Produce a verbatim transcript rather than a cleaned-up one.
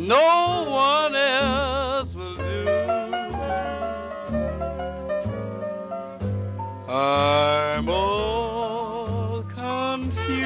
no one else will do. I'm all confused.